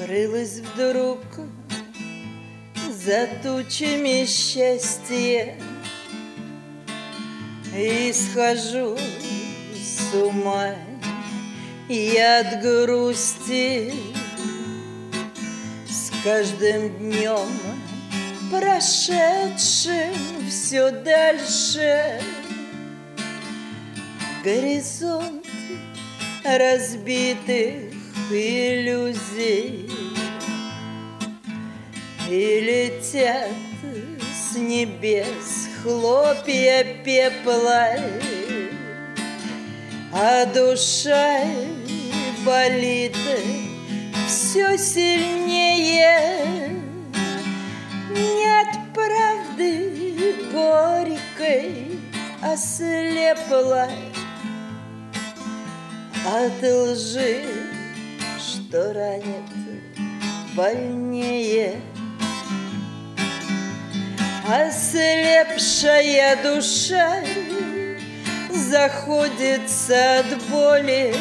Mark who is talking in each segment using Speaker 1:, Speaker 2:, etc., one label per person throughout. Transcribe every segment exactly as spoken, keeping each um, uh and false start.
Speaker 1: Скрылось вдруг за тучами счастье, и схожу с ума я от грусти. С каждым днем прошедшим все дальше горизонт разбитых иллюзий, и летят с небес хлопья пепла, а душа болит все сильнее. Не от правды горькой ослепла, от лжи, что ранит больнее. Ослепшая душа заходится от боли,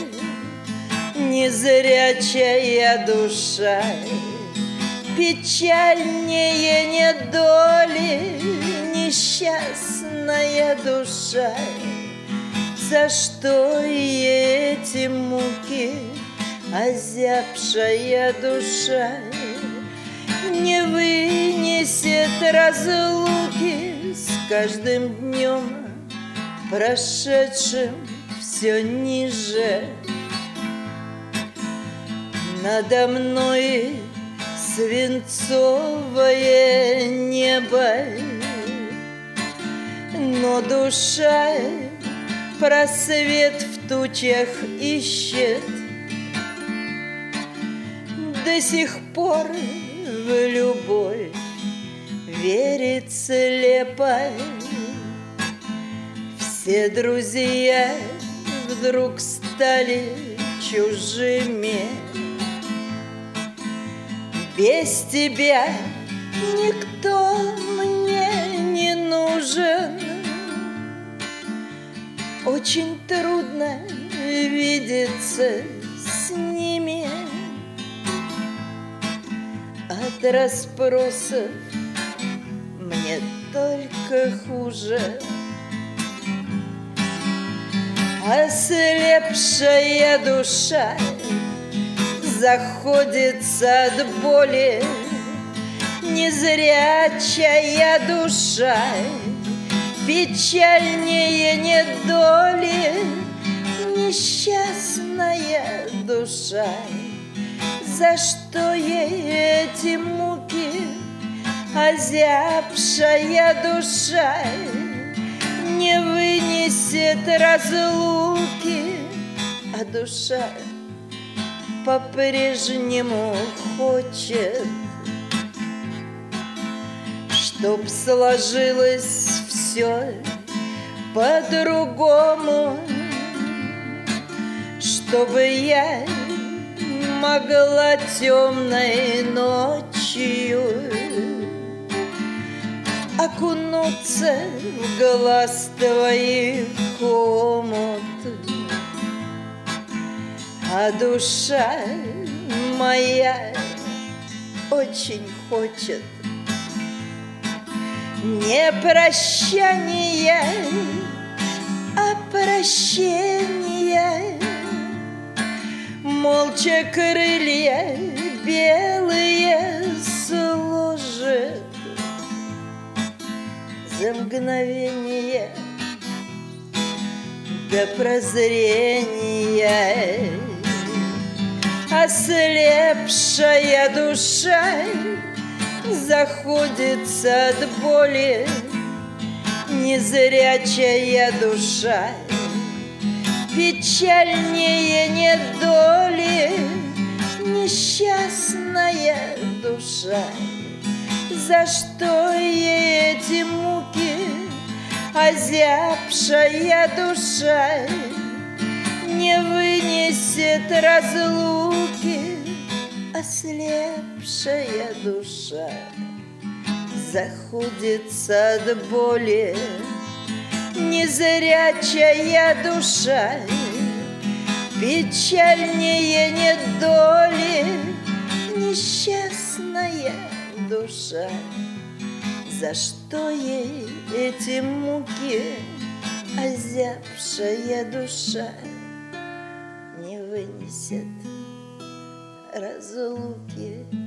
Speaker 1: незрячая душа печальнее недоли. Несчастная душа, за что ей эти муки? Озябшая душа не вынесет разлуки. С каждым днем прошедшим все ниже надо мной свинцовое небо, но душа просвет в тучах ищет. До сих пор в любовь верит слепо. Все друзья вдруг стали чужими. Без тебя никто мне не нужен. Очень трудно видеться с ними. От расспросов мне только хуже. Ослепшая душа заходится от боли, незрячая душа печальнее недоли. Несчастная душа, за что ей эти муки? Озябшая душа не вынесет разлуки, а душа по-прежнему хочет, чтоб сложилось все по-другому, чтобы я могла темной ночью окунуться в глаз твоих омут. А душа моя очень хочет не прощания, а прощения. Молча крылья белые сложит за мгновение до прозрения. Ослепшая душа заходится от боли, незрячая душа печальнее недоли. Несчастная душа, за что ей эти муки? Озябшая душа не вынесет разлуки. Ослепшая душа заходится от боли, незрячая душа печальнее недоли. несчастная душа. За что ей эти муки? Озябшая душа не вынесет разлуки.